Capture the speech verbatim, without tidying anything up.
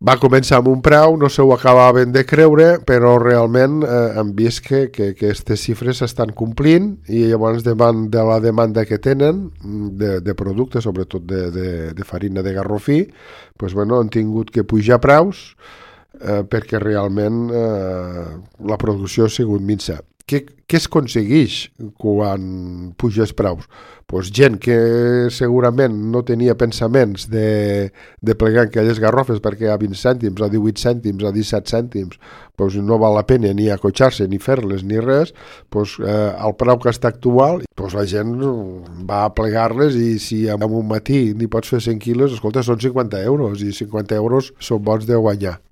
Va començar amb un preu, no se ho acabaven de creure, però realment eh, han vist que, que, que aquestes xifres s'estan complint i llavors davant de la demanda que tenen de, de productes, sobretot de, de, de farina de garrofí, pues, bueno, han tingut que pujar preus eh, perquè realment eh, la producció ha sigut minsa. Què, què es aconsegueix quan puges preus? Pues gent que segurament no tenia pensaments de, de plegar aquelles garrofes perquè a vint cèntims, a divuit cèntims, a disset cèntims pues no val la pena ni acotxar-se, ni fer-les, ni res, pues, eh, al preu que està actual, pues la gent va a plegar-les i si en un matí n'hi pots fer cent quilos, escolta, són cinquanta euros i cinquanta euros són bons de guanyar.